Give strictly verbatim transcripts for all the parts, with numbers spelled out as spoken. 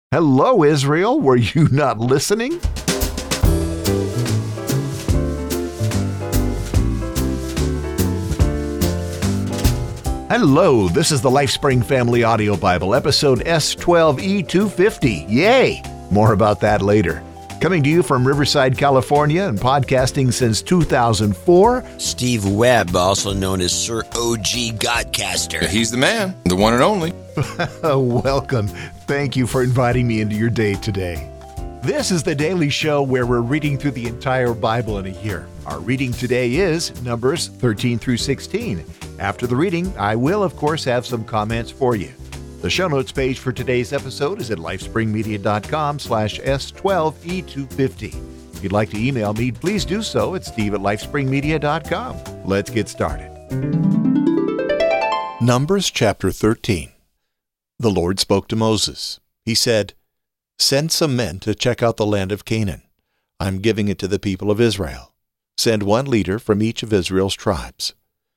Hello, Israel. Were you not listening? Hello, this is the LifeSpring Family Audio Bible, episode S twelve E two fifty. Yay! More about that later. Coming to you from Riverside, California, and podcasting since two thousand four, Steve Webb, also known as Sir O G Godcaster. He's the man, the one and only. Welcome. Thank you for inviting me into your day today. This is the daily show where we're reading through the entire Bible in a year. Our reading today is Numbers thirteen through sixteen. After the reading, I will, of course, have some comments for you. The show notes page for today's episode is at lifespringmedia.com slash S12E250. If you'd like to email me, please do so at steve at lifespringmedia dot com. Let's get started. Numbers chapter thirteen. The Lord spoke to Moses. He said, "Send some men to check out the land of Canaan. I'm giving it to the people of Israel. Send one leader from each of Israel's tribes."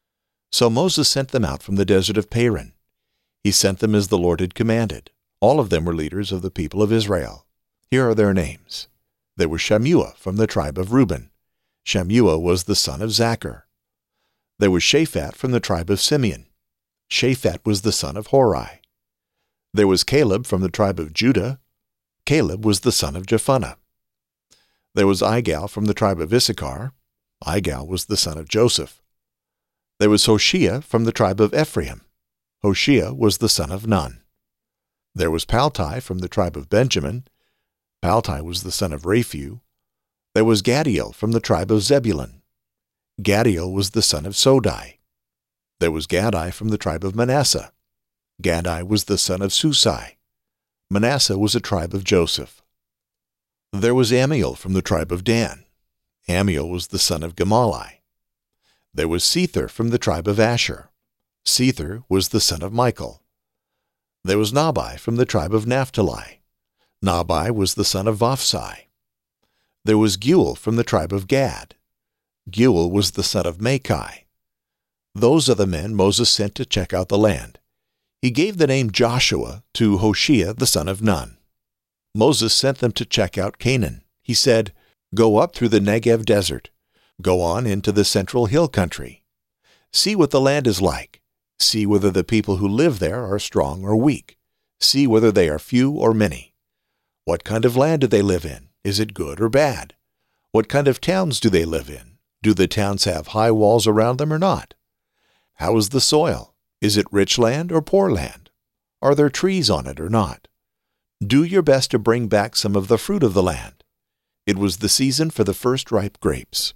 So Moses sent them out from the desert of Paran. He sent them as the Lord had commanded. All of them were leaders of the people of Israel. Here are their names. There was Shammua from the tribe of Reuben. Shammua was the son of Zachar. There was Shaphat from the tribe of Simeon. Shaphat was the son of Hori. There was Caleb from the tribe of Judah. Caleb was the son of Jephunneh. There was Igal from the tribe of Issachar. Igal was the son of Joseph. There was Hoshea from the tribe of Ephraim. Hoshea was the son of Nun. There was Paltai from the tribe of Benjamin. Paltai was the son of Raphu. There was Gadiel from the tribe of Zebulun. Gadiel was the son of Sodai. There was Gadai from the tribe of Manasseh. Gadai was the son of Susai. Manasseh was a tribe of Joseph. There was Amiel from the tribe of Dan. Amiel was the son of Gemalli. There was Sether from the tribe of Asher. Sether was the son of Michael. There was Nabai from the tribe of Naphtali. Nabai was the son of Vophsi. There was Geuel from the tribe of Gad. Geuel was the son of Machi. Those are the men Moses sent to check out the land. He gave the name Joshua to Hoshea the son of Nun. Moses sent them to check out Canaan. He said, "Go up through the Negev desert. Go on into the central hill country. See what the land is like. See whether the people who live there are strong or weak. See whether they are few or many. What kind of land do they live in? Is it good or bad? What kind of towns do they live in? Do the towns have high walls around them or not? How is the soil? Is it rich land or poor land? Are there trees on it or not? Do your best to bring back some of the fruit of the land." It was the season for the first ripe grapes.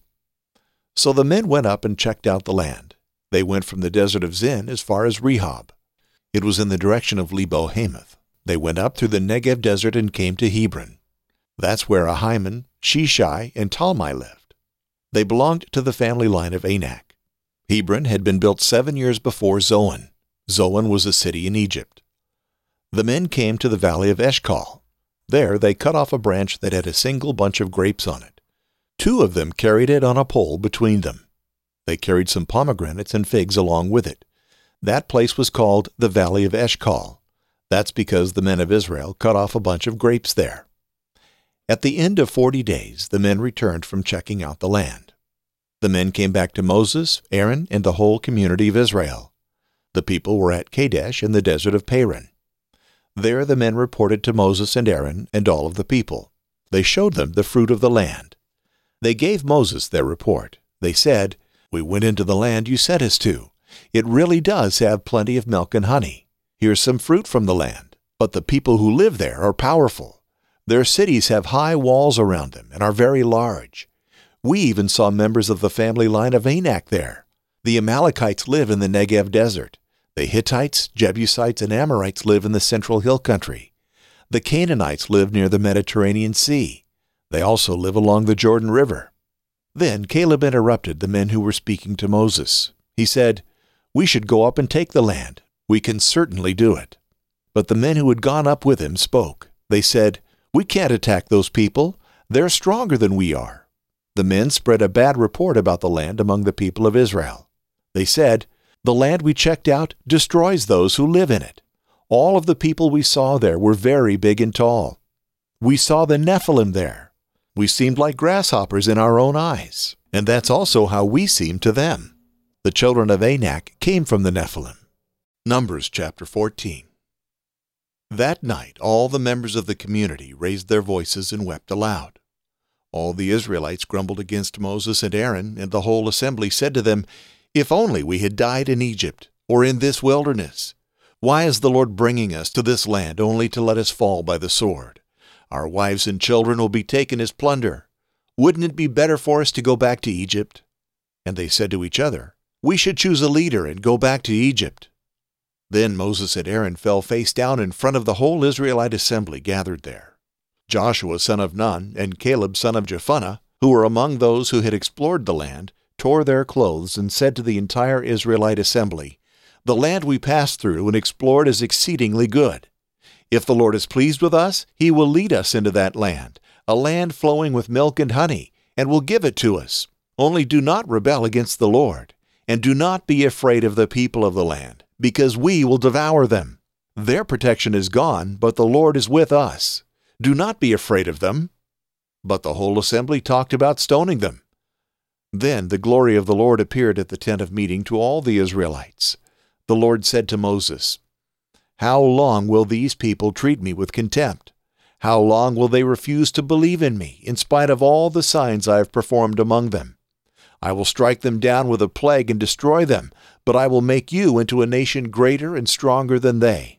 So the men went up and checked out the land. They went from the desert of Zin as far as Rehob. It was in the direction of Lebo Hamath. They went up through the Negev desert and came to Hebron. That's where Ahiman, Sheshai, and Talmai lived. They belonged to the family line of Anak. Hebron had been built seven years before Zoan. Zoan was a city in Egypt. The men came to the valley of Eshcol. There they cut off a branch that had a single bunch of grapes on it. Two of them carried it on a pole between them. They carried some pomegranates and figs along with it. That place was called the Valley of Eshcol. That's because the men of Israel cut off a bunch of grapes there. At the end of forty days, the men returned from checking out the land. The men came back to Moses, Aaron, and the whole community of Israel. The people were at Kadesh in the desert of Paran. There the men reported to Moses and Aaron and all of the people. They showed them the fruit of the land. They gave Moses their report. They said, "We went into the land you sent us to. It really does have plenty of milk and honey. Here's some fruit from the land. But the people who live there are powerful. Their cities have high walls around them and are very large. We even saw members of the family line of Anak there. The Amalekites live in the Negev desert. The Hittites, Jebusites, and Amorites live in the central hill country. The Canaanites live near the Mediterranean Sea. They also live along the Jordan River." Then Caleb interrupted the men who were speaking to Moses. He said, "We should go up and take the land. We can certainly do it." But the men who had gone up with him spoke. They said, "We can't attack those people. They're stronger than we are." The men spread a bad report about the land among the people of Israel. They said, "The land we checked out destroys those who live in it. All of the people we saw there were very big and tall. We saw the Nephilim there. We seemed like grasshoppers in our own eyes, and that's also how we seemed to them. The children of Anak came from the Nephilim. Numbers chapter fourteen. That night all the members of the community raised their voices and wept aloud. All the Israelites grumbled against Moses and Aaron, and the whole assembly said to them, "If only we had died in Egypt, or in this wilderness. Why is the Lord bringing us to this land only to let us fall by the sword? Our wives and children will be taken as plunder. Wouldn't it be better for us to go back to Egypt?" And they said to each other, "We should choose a leader and go back to Egypt." Then Moses and Aaron fell face down in front of the whole Israelite assembly gathered there. Joshua son of Nun and Caleb son of Jephunneh, who were among those who had explored the land, tore their clothes and said to the entire Israelite assembly, "The land we passed through and explored is exceedingly good. If the Lord is pleased with us, He will lead us into that land, a land flowing with milk and honey, and will give it to us. Only do not rebel against the Lord, and do not be afraid of the people of the land, because we will devour them. Their protection is gone, but the Lord is with us. Do not be afraid of them." But the whole assembly talked about stoning them. Then the glory of the Lord appeared at the tent of meeting to all the Israelites. The Lord said to Moses, "How long will these people treat me with contempt? How long will they refuse to believe in me, in spite of all the signs I have performed among them? I will strike them down with a plague and destroy them, but I will make you into a nation greater and stronger than they."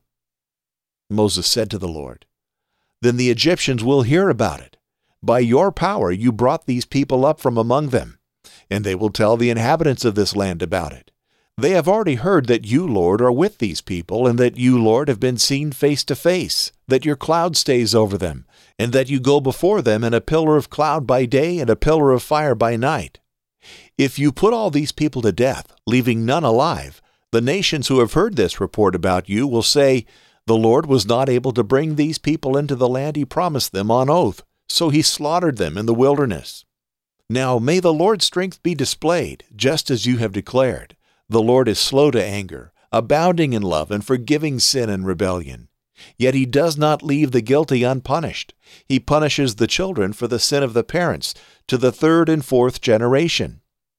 Moses said to the Lord, "Then the Egyptians will hear about it. By your power you brought these people up from among them, and they will tell the inhabitants of this land about it. They have already heard that you, Lord, are with these people, and that you, Lord, have been seen face to face, that your cloud stays over them, and that you go before them in a pillar of cloud by day and a pillar of fire by night. If you put all these people to death, leaving none alive, the nations who have heard this report about you will say, 'The Lord was not able to bring these people into the land He promised them on oath, so He slaughtered them in the wilderness.' Now may the Lord's strength be displayed, just as you have declared. The Lord is slow to anger, abounding in love, and forgiving sin and rebellion. Yet He does not leave the guilty unpunished. He punishes the children for the sin of the parents to the third and fourth generation.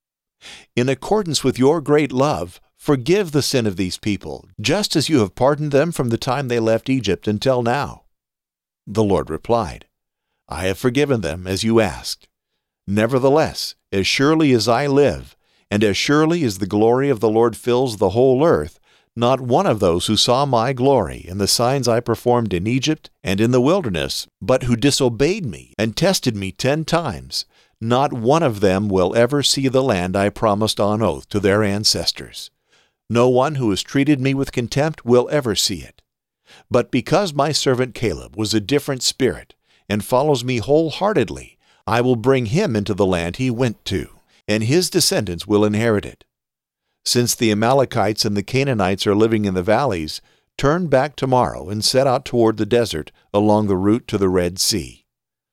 In accordance with your great love, forgive the sin of these people, just as you have pardoned them from the time they left Egypt until now." The Lord replied, "I have forgiven them as you asked. Nevertheless, as surely as I live, and as surely as the glory of the Lord fills the whole earth, not one of those who saw my glory and the signs I performed in Egypt and in the wilderness, but who disobeyed me and tested me ten times, not one of them will ever see the land I promised on oath to their ancestors. No one who has treated me with contempt will ever see it. But because my servant Caleb was a different spirit and follows me wholeheartedly, I will bring him into the land he went to, and his descendants will inherit it. Since the Amalekites and the Canaanites are living in the valleys, turn back tomorrow and set out toward the desert along the route to the Red Sea."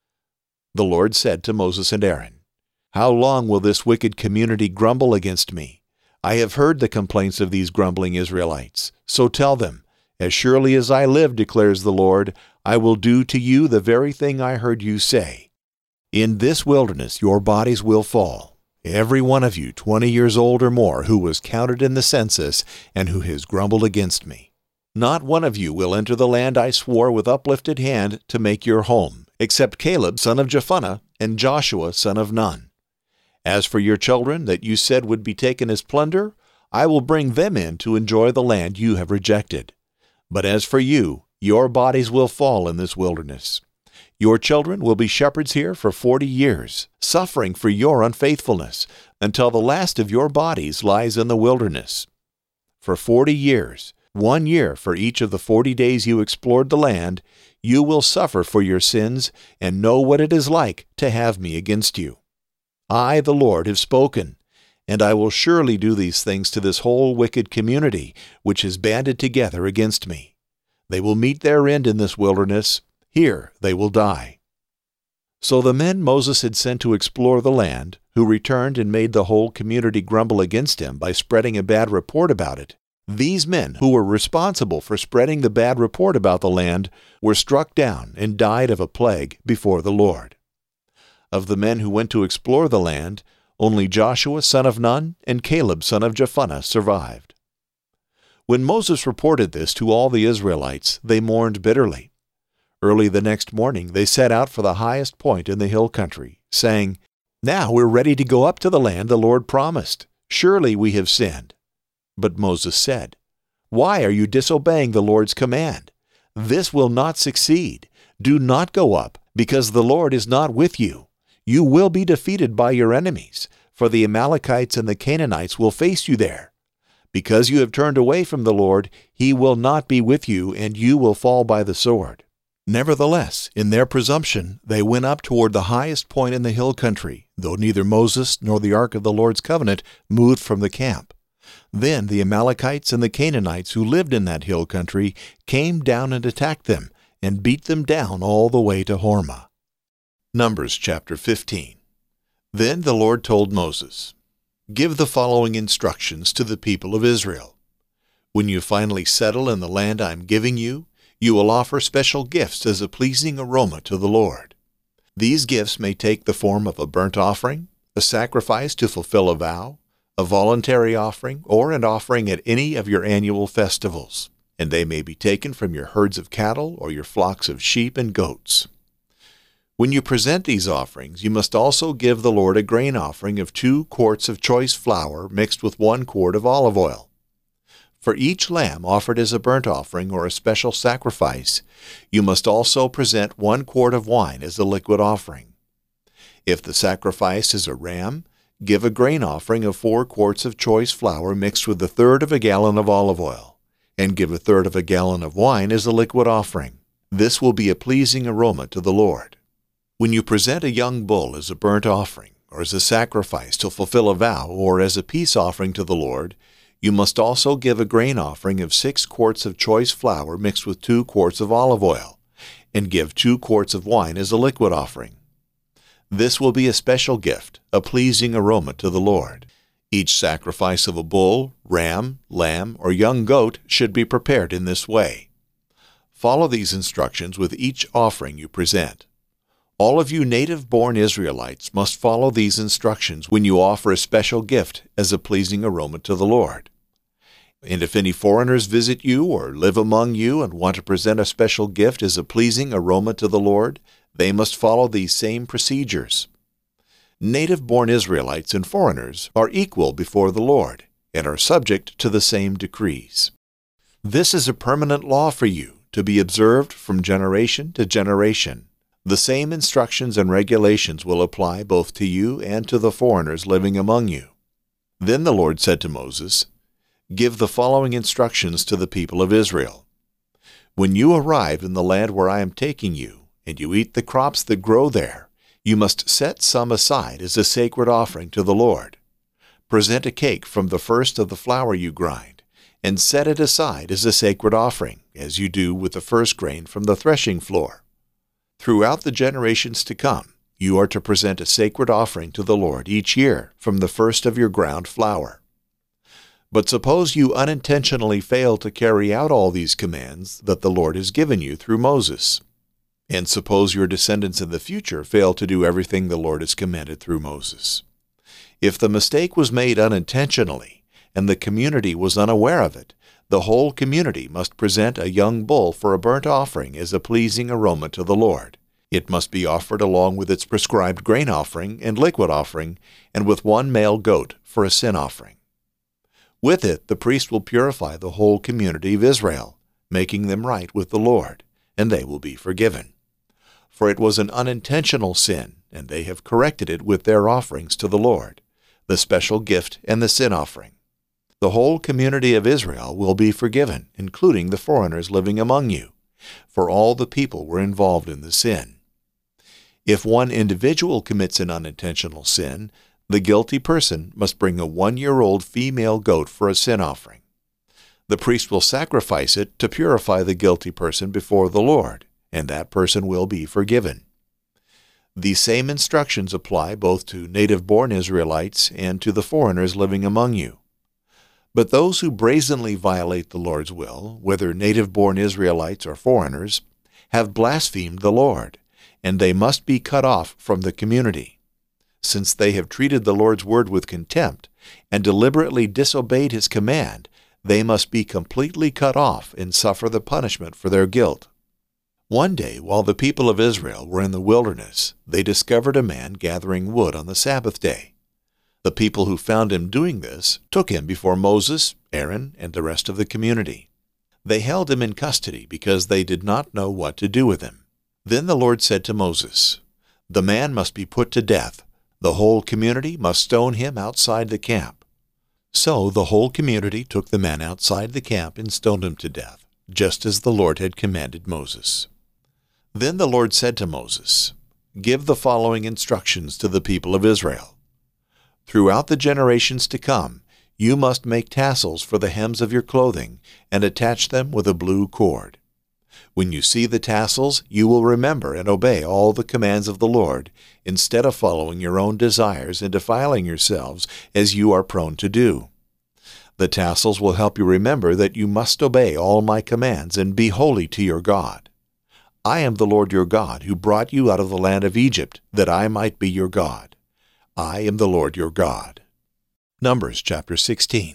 The Lord said to Moses and Aaron, "How long will this wicked community grumble against me? I have heard the complaints of these grumbling Israelites. So tell them, 'As surely as I live, declares the Lord, I will do to you the very thing I heard you say. In this wilderness your bodies will fall, every one of you twenty years old or more who was counted in the census and who has grumbled against me. Not one of you will enter the land I swore with uplifted hand to make your home, except Caleb son of Jephunneh and Joshua son of Nun. As for your children that you said would be taken as plunder, I will bring them in to enjoy the land you have rejected. But as for you, your bodies will fall in this wilderness. Your children will be shepherds here for forty years, suffering for your unfaithfulness, until the last of your bodies lies in the wilderness. For forty years, one year for each of the forty days you explored the land, you will suffer for your sins and know what it is like to have me against you. I, the Lord, have spoken, and I will surely do these things to this whole wicked community, which is banded together against me. They will meet their end in this wilderness. Here they will die." So the men Moses had sent to explore the land, who returned and made the whole community grumble against him by spreading a bad report about it, These men, who were responsible for spreading the bad report about the land, were struck down and died of a plague before the Lord. Of the men who went to explore the land, only Joshua son of Nun and Caleb son of Jephunneh survived. When Moses reported this to all the Israelites, they mourned bitterly. Early the next morning they set out for the highest point in the hill country, saying, "Now we're ready to go up to the land the Lord promised. Surely we have sinned." But Moses said, "Why are you disobeying the Lord's command? This will not succeed. Do not go up, because the Lord is not with you. You will be defeated by your enemies, for the Amalekites and the Canaanites will face you there. Because you have turned away from the Lord, He will not be with you, and you will fall by the sword." Nevertheless, in their presumption, they went up toward the highest point in the hill country, though neither Moses nor the ark of the Lord's covenant moved from the camp. Then the Amalekites and the Canaanites who lived in that hill country came down and attacked them, and beat them down all the way to Hormah. Numbers chapter fifteen. Then the Lord told Moses, "Give the following instructions to the people of Israel. When you finally settle in the land I am giving you, you will offer special gifts as a pleasing aroma to the Lord. These gifts may take the form of a burnt offering, a sacrifice to fulfill a vow, a voluntary offering, or an offering at any of your annual festivals, and they may be taken from your herds of cattle or your flocks of sheep and goats. When you present these offerings, you must also give the Lord a grain offering of two quarts of choice flour mixed with one quart of olive oil. For each lamb offered as a burnt offering or a special sacrifice, you must also present one quart of wine as a liquid offering. If the sacrifice is a ram, give a grain offering of four quarts of choice flour mixed with a third of a gallon of olive oil, and give a third of a gallon of wine as a liquid offering. This will be a pleasing aroma to the Lord. When you present a young bull as a burnt offering, or as a sacrifice to fulfill a vow, or as a peace offering to the Lord, you must also give a grain offering of six quarts of choice flour mixed with two quarts of olive oil, and give two quarts of wine as a liquid offering. This will be a special gift, a pleasing aroma to the Lord. Each sacrifice of a bull, ram, lamb, or young goat should be prepared in this way. Follow these instructions with each offering you present. All of you native-born Israelites must follow these instructions when you offer a special gift as a pleasing aroma to the Lord. And if any foreigners visit you or live among you and want to present a special gift as a pleasing aroma to the Lord, they must follow these same procedures. Native-born Israelites and foreigners are equal before the Lord and are subject to the same decrees. This is a permanent law for you, to be observed from generation to generation. The same instructions and regulations will apply both to you and to the foreigners living among you." Then the Lord said to Moses, "Give the following instructions to the people of Israel. When you arrive in the land where I am taking you, and you eat the crops that grow there, you must set some aside as a sacred offering to the Lord. Present a cake from the first of the flour you grind, and set it aside as a sacred offering, as you do with the first grain from the threshing floor. Throughout the generations to come, you are to present a sacred offering to the Lord each year from the first of your ground flour. But suppose you unintentionally fail to carry out all these commands that the Lord has given you through Moses. And suppose your descendants in the future fail to do everything the Lord has commanded through Moses. If the mistake was made unintentionally, and the community was unaware of it, the whole community must present a young bull for a burnt offering as a pleasing aroma to the Lord. It must be offered along with its prescribed grain offering and liquid offering, and with one male goat for a sin offering. With it, the priest will purify the whole community of Israel, making them right with the Lord, and they will be forgiven. For it was an unintentional sin, and they have corrected it with their offerings to the Lord, the special gift and the sin offering. The whole community of Israel will be forgiven, including the foreigners living among you, for all the people were involved in the sin. If one individual commits an unintentional sin, the guilty person must bring a one-year-old female goat for a sin offering. The priest will sacrifice it to purify the guilty person before the Lord, and that person will be forgiven. These same instructions apply both to native-born Israelites and to the foreigners living among you. But those who brazenly violate the Lord's will, whether native-born Israelites or foreigners, have blasphemed the Lord, and they must be cut off from the community. Since they have treated the Lord's word with contempt and deliberately disobeyed his command, they must be completely cut off and suffer the punishment for their guilt. One day, while the people of Israel were in the wilderness, they discovered a man gathering wood on the Sabbath day. The people who found him doing this took him before Moses, Aaron, and the rest of the community. They held him in custody because they did not know what to do with him. Then the Lord said to Moses, "The man must be put to death. The whole community must stone him outside the camp." So the whole community took the man outside the camp and stoned him to death, just as the Lord had commanded Moses. Then the Lord said to Moses, "Give the following instructions to the people of Israel. Throughout the generations to come, you must make tassels for the hems of your clothing and attach them with a blue cord. When you see the tassels, you will remember and obey all the commands of the Lord, instead of following your own desires and defiling yourselves as you are prone to do. The tassels will help you remember that you must obey all my commands and be holy to your God. I am the Lord your God, who brought you out of the land of Egypt, that I might be your God. I am the Lord your God." Numbers chapter sixteen.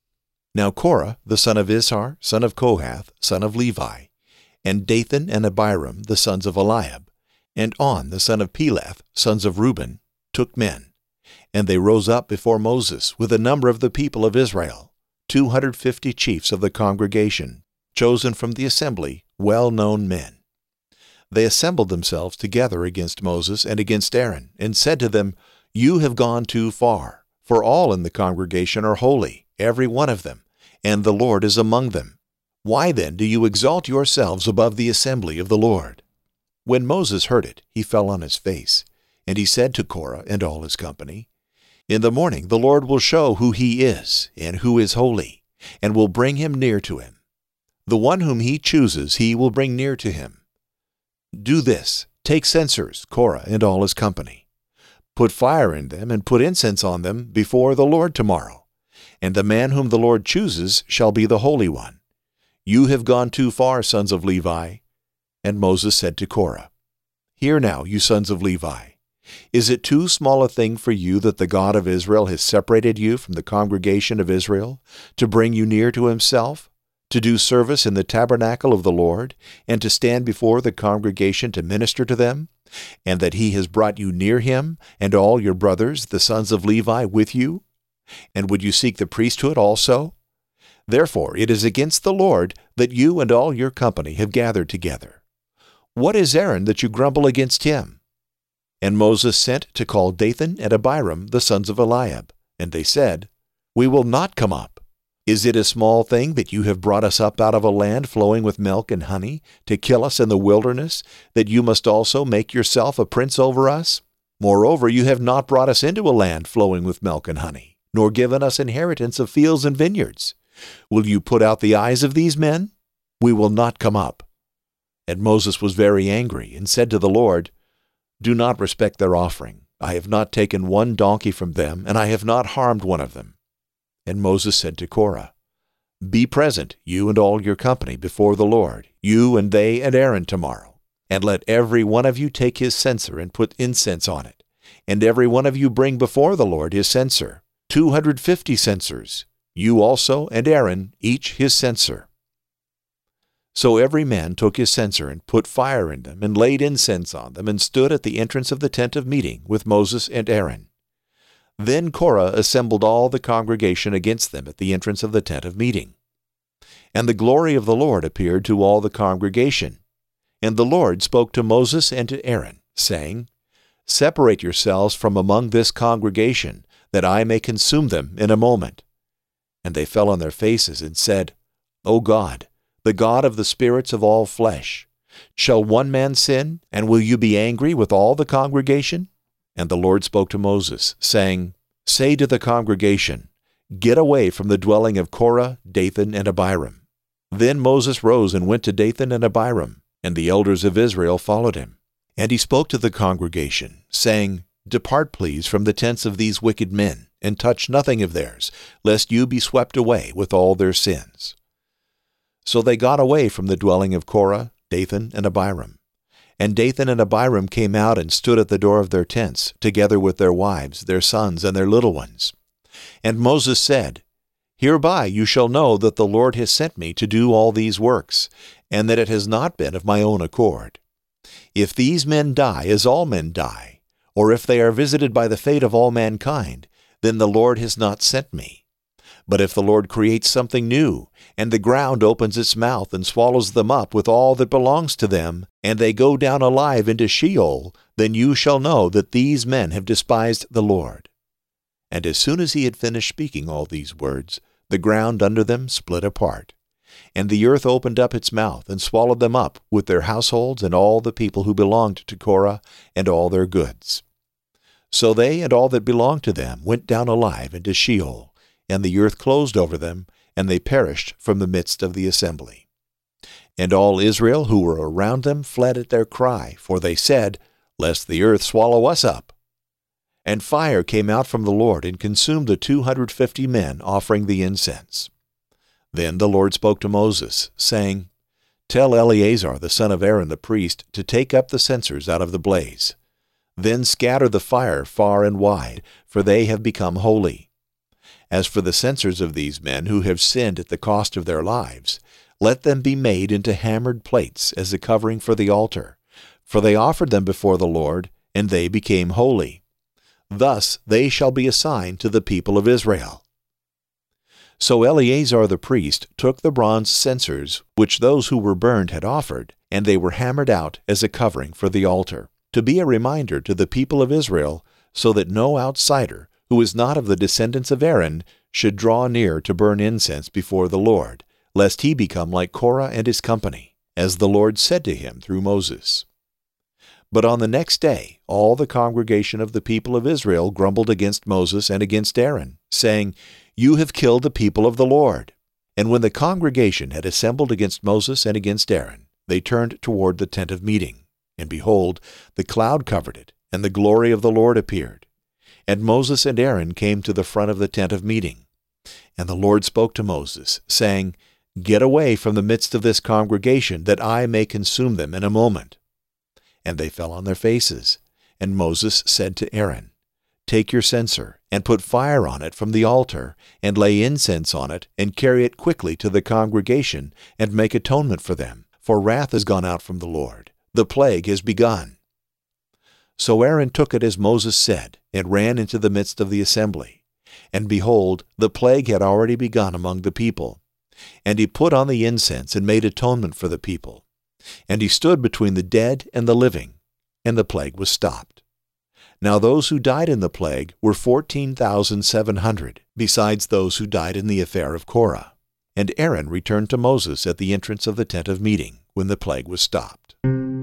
Now Korah, the son of Izhar, son of Kohath, son of Levi, and Dathan and Abiram, the sons of Eliab, and On, the son of Peleth, sons of Reuben, took men. And they rose up before Moses with a number of the people of Israel, two hundred fifty chiefs of the congregation, chosen from the assembly, well-known men. They assembled themselves together against Moses and against Aaron, and said to them, "You have gone too far, for all in the congregation are holy, every one of them, and the Lord is among them. Why then do you exalt yourselves above the assembly of the Lord?" When Moses heard it, he fell on his face, and he said to Korah and all his company, "In the morning the Lord will show who he is, and who is holy, and will bring him near to him. The one whom he chooses he will bring near to him. Do this, take censers, Korah and all his company. Put fire in them and put incense on them before the Lord tomorrow, and the man whom the Lord chooses shall be the Holy One. You have gone too far, sons of Levi." And Moses said to Korah, "Hear now, you sons of Levi. Is it too small a thing for you that the God of Israel has separated you from the congregation of Israel, to bring you near to himself, to do service in the tabernacle of the Lord, and to stand before the congregation to minister to them, and that he has brought you near him, and all your brothers, the sons of Levi, with you? And would you seek the priesthood also? Therefore it is against the Lord that you and all your company have gathered together. What is Aaron that you grumble against him?" And Moses sent to call Dathan and Abiram, the sons of Eliab, and they said, "We will not come up. Is it a small thing that you have brought us up out of a land flowing with milk and honey, to kill us in the wilderness, that you must also make yourself a prince over us? Moreover, you have not brought us into a land flowing with milk and honey, nor given us inheritance of fields and vineyards. Will you put out the eyes of these men? We will not come up." And Moses was very angry, and said to the Lord, "Do not respect their offering. I have not taken one donkey from them, and I have not harmed one of them." And Moses said to Korah, "Be present, you and all your company, before the Lord, you and they and Aaron tomorrow, and let every one of you take his censer and put incense on it, and every one of you bring before the Lord his censer, two hundred fifty censers, you also and Aaron, each his censer." So every man took his censer and put fire in them and laid incense on them and stood at the entrance of the tent of meeting with Moses and Aaron. Then Korah assembled all the congregation against them at the entrance of the tent of meeting. And the glory of the Lord appeared to all the congregation. And the Lord spoke to Moses and to Aaron, saying, "Separate yourselves from among this congregation, that I may consume them in a moment." And they fell on their faces and said, "O God, the God of the spirits of all flesh, shall one man sin, and will you be angry with all the congregation?" And the Lord spoke to Moses, saying, "Say to the congregation, Get away from the dwelling of Korah, Dathan, and Abiram." Then Moses rose and went to Dathan and Abiram, and the elders of Israel followed him. And he spoke to the congregation, saying, "Depart, please, from the tents of these wicked men, and touch nothing of theirs, lest you be swept away with all their sins. So they got away from the dwelling of Korah, Dathan, and Abiram. And Dathan and Abiram came out and stood at the door of their tents, together with their wives, their sons, and their little ones. And Moses said, Hereby you shall know that the Lord has sent me to do all these works, and that it has not been of my own accord. If these men die as all men die, or if they are visited by the fate of all mankind, then the Lord has not sent me. But if the Lord creates something new, and the ground opens its mouth and swallows them up with all that belongs to them, and they go down alive into Sheol, then you shall know that these men have despised the Lord. And as soon as he had finished speaking all these words, the ground under them split apart. And the earth opened up its mouth and swallowed them up with their households and all the people who belonged to Korah and all their goods. So they and all that belonged to them went down alive into Sheol, and the earth closed over them, and they perished from the midst of the assembly. And all Israel who were around them fled at their cry, for they said, Lest the earth swallow us up. And fire came out from the Lord and consumed the two hundred fifty men offering the incense. Then the Lord spoke to Moses, saying, Tell Eleazar the son of Aaron the priest to take up the censers out of the blaze. Then scatter the fire far and wide, for they have become holy. As for the censers of these men who have sinned at the cost of their lives, let them be made into hammered plates as a covering for the altar, for they offered them before the Lord, and they became holy. Thus they shall be a sign to the people of Israel. So Eleazar the priest took the bronze censers which those who were burned had offered, and they were hammered out as a covering for the altar, to be a reminder to the people of Israel, so that no outsider, who is not of the descendants of Aaron, should draw near to burn incense before the Lord, lest he become like Korah and his company, as the Lord said to him through Moses. But on the next day all the congregation of the people of Israel grumbled against Moses and against Aaron, saying, You have killed the people of the Lord. And when the congregation had assembled against Moses and against Aaron, they turned toward the tent of meeting. And behold, the cloud covered it, and the glory of the Lord appeared. And Moses and Aaron came to the front of the tent of meeting. And the Lord spoke to Moses, saying, Get away from the midst of this congregation, that I may consume them in a moment. And they fell on their faces. And Moses said to Aaron, Take your censer, and put fire on it from the altar, and lay incense on it, and carry it quickly to the congregation, and make atonement for them, for wrath has gone out from the Lord. The plague has begun. So Aaron took it as Moses said, and ran into the midst of the assembly. And behold, the plague had already begun among the people. And he put on the incense and made atonement for the people. And he stood between the dead and the living, and the plague was stopped. Now those who died in the plague were fourteen thousand seven hundred, besides those who died in the affair of Korah. And Aaron returned to Moses at the entrance of the tent of meeting, when the plague was stopped.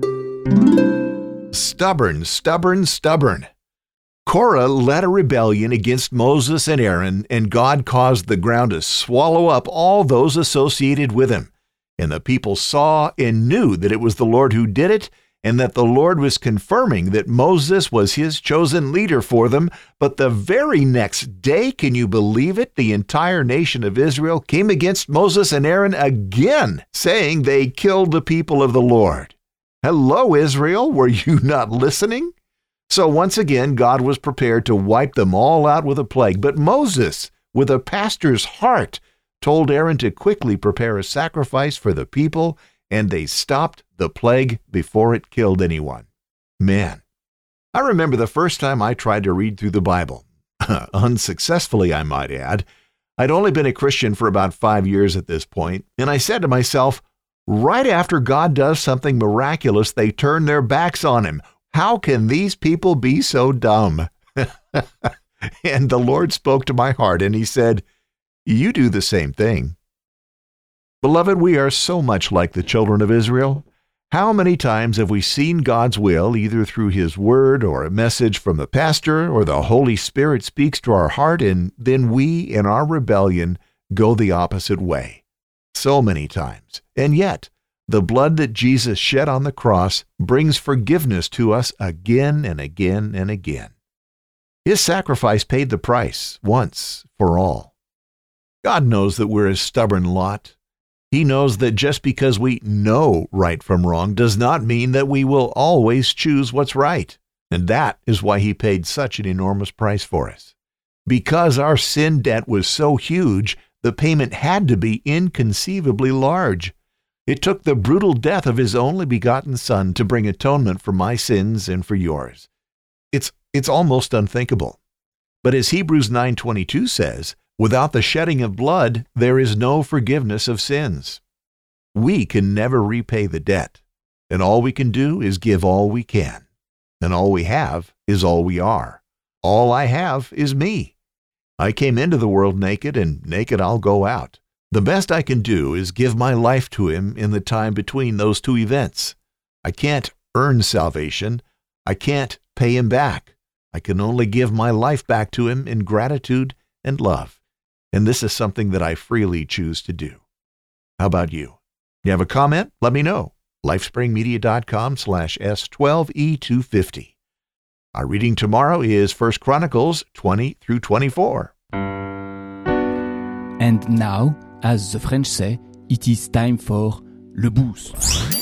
Stubborn, stubborn, stubborn. Korah led a rebellion against Moses and Aaron, and God caused the ground to swallow up all those associated with him. And the people saw and knew that it was the Lord who did it, and that the Lord was confirming that Moses was his chosen leader for them. But the very next day, can you believe it, the entire nation of Israel came against Moses and Aaron again, saying they killed the people of the Lord. Hello, Israel, were you not listening? So once again, God was prepared to wipe them all out with a plague. But Moses, with a pastor's heart, told Aaron to quickly prepare a sacrifice for the people, and they stopped the plague before it killed anyone. Man, I remember the first time I tried to read through the Bible. Unsuccessfully, I might add. I'd only been a Christian for about five years at this point, and I said to myself, right after God does something miraculous, they turn their backs on him. How can these people be so dumb? And the Lord spoke to my heart, and he said, You do the same thing. Beloved, we are so much like the children of Israel. How many times have we seen God's will, either through his word or a message from the pastor, or the Holy Spirit speaks to our heart, and then we, in our rebellion, go the opposite way? So many times. And yet, the blood that Jesus shed on the cross brings forgiveness to us again and again and again. His sacrifice paid the price once for all. God knows that we're a stubborn lot. He knows that just because we know right from wrong does not mean that we will always choose what's right. And that is why he paid such an enormous price for us. Because our sin debt was so huge, the payment had to be inconceivably large. It took the brutal death of his only begotten Son to bring atonement for my sins and for yours. It's, it's almost unthinkable. But as Hebrews nine twenty-two says, without the shedding of blood, there is no forgiveness of sins. We can never repay the debt, and all we can do is give all we can. And all we have is all we are. All I have is me. I came into the world naked, and naked I'll go out. The best I can do is give my life to him in the time between those two events. I can't earn salvation. I can't pay him back. I can only give my life back to him in gratitude and love. And this is something that I freely choose to do. How about you? You have a comment? Let me know. lifespringmedia.com slash S12E250. Our reading tomorrow is First Chronicles twenty through twenty-four. And now, as the French say, it is time for Le Boost.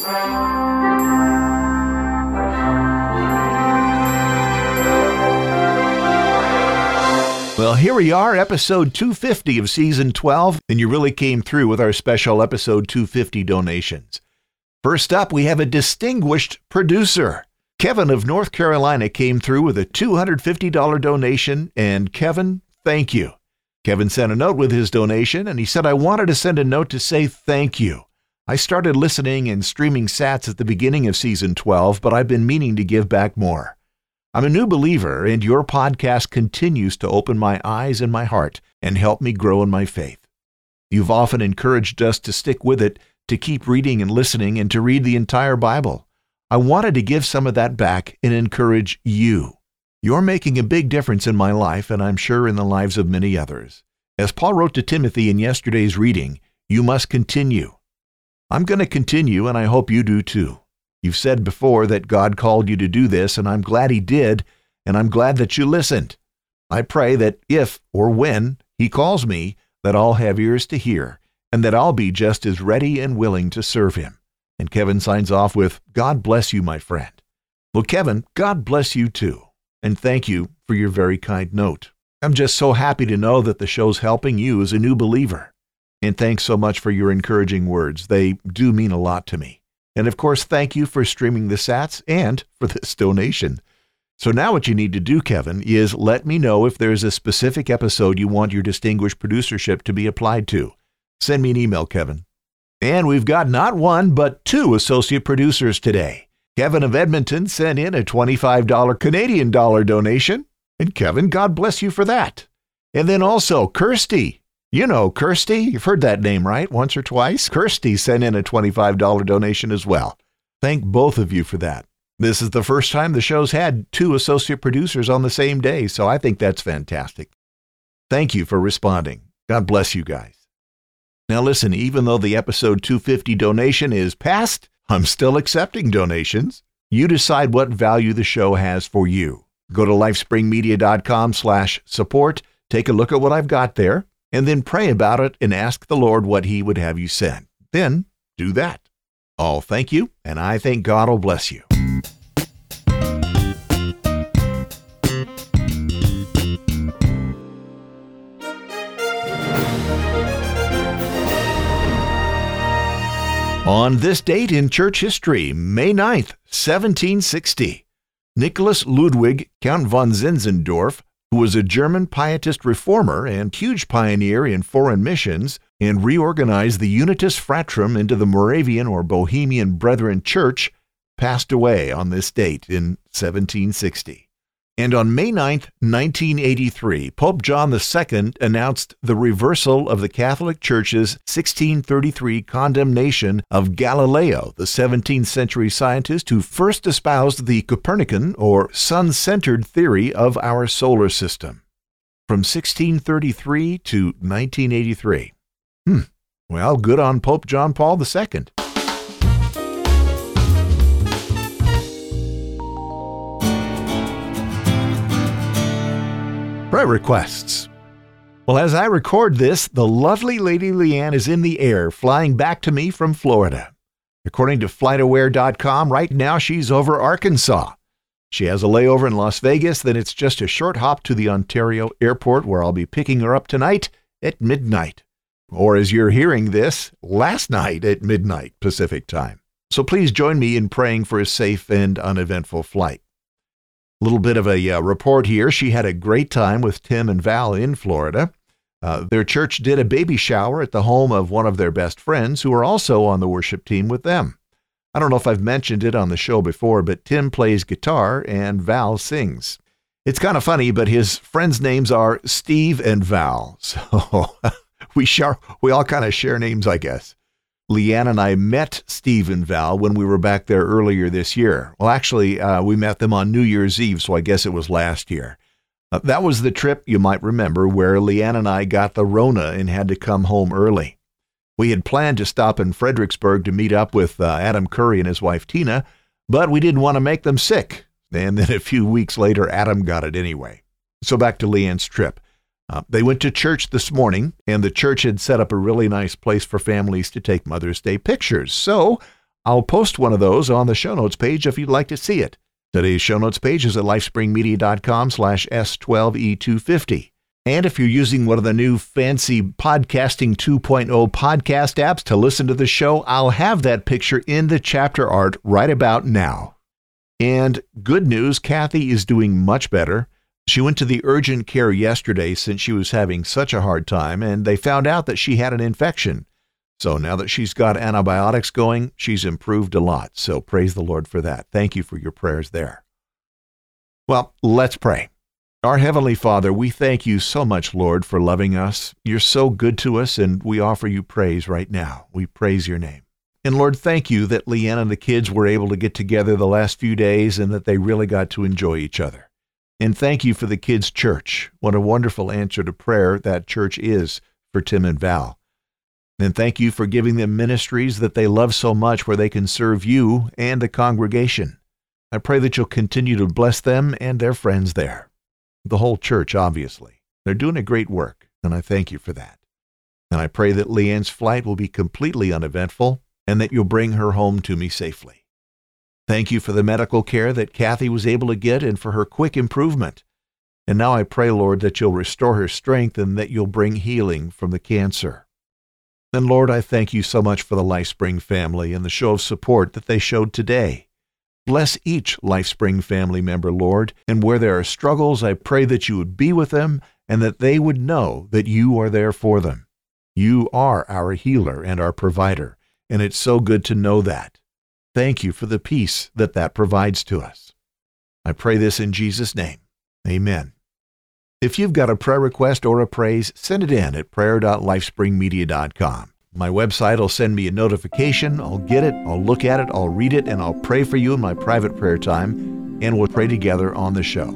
Well, here we are, episode two fifty of season twelve, and you really came through with our special episode two fifty donations. First up, we have a distinguished producer. Kevin of North Carolina came through with a two hundred fifty dollars donation, and Kevin, thank you. Kevin sent a note with his donation, and he said, I wanted to send a note to say thank you. I started listening and streaming sats at the beginning of season twelve, but I've been meaning to give back more. I'm a new believer, and your podcast continues to open my eyes and my heart and help me grow in my faith. You've often encouraged us to stick with it, to keep reading and listening, and to read the entire Bible. I wanted to give some of that back and encourage you. You're making a big difference in my life, and I'm sure in the lives of many others. As Paul wrote to Timothy in yesterday's reading, you must continue. I'm going to continue, and I hope you do too. You've said before that God called you to do this, and I'm glad he did, and I'm glad that you listened. I pray that if or when he calls me, that I'll have ears to hear, and that I'll be just as ready and willing to serve him. And Kevin signs off with, God bless you, my friend. Well, Kevin, God bless you too, and thank you for your very kind note. I'm just so happy to know that the show's helping you as a new believer. And thanks so much for your encouraging words. They do mean a lot to me. And of course, thank you for streaming the sats and for this donation. So now what you need to do, Kevin, is let me know if there's a specific episode you want your distinguished producership to be applied to. Send me an email, Kevin. And we've got not one, but two associate producers today. Kevin of Edmonton sent in a twenty-five dollars Canadian dollar donation. And Kevin, God bless you for that. And then also Kirsty. You know Kirsty. You've heard that name, right? Once or twice. Kirsty sent in a twenty-five dollars donation as well. Thank both of you for that. This is the first time the show's had two associate producers on the same day, so I think that's fantastic. Thank you for responding. God bless you guys. Now listen, even though the episode two fifty donation is past, I'm still accepting donations. You decide what value the show has for you. Go to lifespringmedia.com slash support. Take a look at what I've got there, and then pray about it and ask the Lord what he would have you send. Then do that. I'll thank you, and I think God will bless you. On this date in church history, May ninth, seventeen sixty, Nicholas Ludwig, Count von Zinzendorf, who was a German pietist reformer and huge pioneer in foreign missions, and reorganized the Unitas Fratrum into the Moravian or Bohemian Brethren Church, passed away on this date in seventeen sixty. And on May ninth, nineteen eighty-three, Pope John the Second announced the reversal of the Catholic Church's sixteen thirty-three condemnation of Galileo, the seventeenth century scientist who first espoused the Copernican or sun-centered theory of our solar system. From sixteen thirty-three to nineteen eighty-three. Hmm. Well, good on Pope John Paul the Second. prayer requests. Well, as I record this, the lovely Lady Leanne is in the air, flying back to me from Florida. According to flight aware dot com, right now she's over Arkansas. She has a layover in Las Vegas, then it's just a short hop to the Ontario airport, where I'll be picking her up tonight at midnight. Or as you're hearing this, last night at midnight Pacific time. So please join me in praying for a safe and uneventful flight. A little bit of a uh, report here. She had a great time with Tim and Val in Florida. Uh, their church did a baby shower at the home of one of their best friends who are also on the worship team with them. I don't know if I've mentioned it on the show before, but Tim plays guitar and Val sings. It's kind of funny, but his friends' names are Steve and Val. So we share, we all kind of share names, I guess. Leanne and I met Steve and Val when we were back there earlier this year. Well, actually, uh, we met them on New Year's Eve, so I guess it was last year. Uh, that was the trip, you might remember, where Leanne and I got the Rona and had to come home early. We had planned to stop in Fredericksburg to meet up with uh, Adam Curry and his wife Tina, but we didn't want to make them sick. And then a few weeks later, Adam got it anyway. So back to Leanne's trip. Uh, they went to church this morning, and the church had set up a really nice place for families to take Mother's Day pictures. So I'll post one of those on the show notes page if you'd like to see it. Today's show notes page is at lifespringmedia.com slash S12E250. And if you're using one of the new fancy Podcasting two point oh podcast apps to listen to the show, I'll have that picture in the chapter art right about now. And good news, Kathy is doing much better. She went to the urgent care yesterday since she was having such a hard time, and they found out that she had an infection. So now that she's got antibiotics going, she's improved a lot. So praise the Lord for that. Thank you for your prayers there. Well, let's pray. Our Heavenly Father, we thank you so much, Lord, for loving us. You're so good to us, and we offer you praise right now. We praise your name. And Lord, thank you that Leanne and the kids were able to get together the last few days and that they really got to enjoy each other. And thank you for the kids' church. What a wonderful answer to prayer that church is for Tim and Val. And thank you for giving them ministries that they love so much where they can serve you and the congregation. I pray that you'll continue to bless them and their friends there. The whole church, obviously. They're doing a great work, and I thank you for that. And I pray that Leanne's flight will be completely uneventful and that you'll bring her home to me safely. Thank you for the medical care that Kathy was able to get and for her quick improvement. And now I pray, Lord, that you'll restore her strength and that you'll bring healing from the cancer. And Lord, I thank you so much for the LifeSpring family and the show of support that they showed today. Bless each LifeSpring family member, Lord, and where there are struggles, I pray that you would be with them and that they would know that you are there for them. You are our healer and our provider, and it's so good to know that. Thank you for the peace that that provides to us. I pray this in Jesus' name. Amen. If you've got a prayer request or a praise, send it in at prayer dot lifespringmedia dot com. My website will send me a notification. I'll get it, I'll look at it, I'll read it, and I'll pray for you in my private prayer time, and we'll pray together on the show.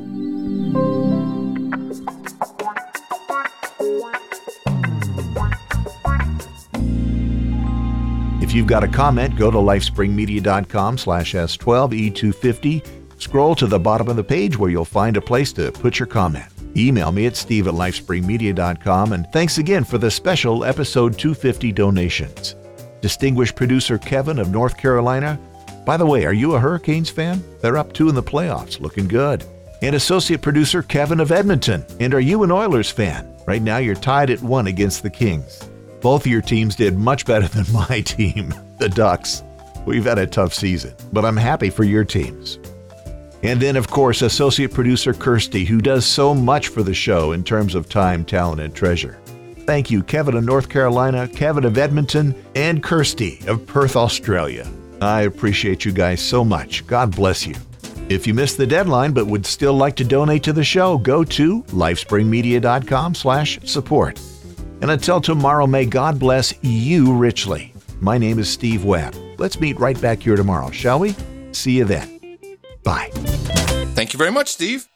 If you've got a comment, go to lifespringmedia.com slash S12E250. Scroll to the bottom of the page where you'll find a place to put your comment. Email me at steve at lifespringmedia dot com, and thanks again for the special episode two fifty donations. Distinguished producer Kevin of North Carolina. By the way, are you a Hurricanes fan? They're up two in the playoffs, looking good. And associate producer Kevin of Edmonton. And are you an Oilers fan? Right now you're tied at one against the Kings. Both of your teams did much better than my team, the Ducks. We've had a tough season, but I'm happy for your teams. And then, of course, associate producer Kirsty, who does so much for the show in terms of time, talent, and treasure. Thank you, Kevin of North Carolina, Kevin of Edmonton, and Kirsty of Perth, Australia. I appreciate you guys so much. God bless you. If you missed the deadline but would still like to donate to the show, go to lifespringmedia.com slash support. And until tomorrow, may God bless you richly. My name is Steve Webb. Let's meet right back here tomorrow, shall we? See you then. Bye. Thank you very much, Steve.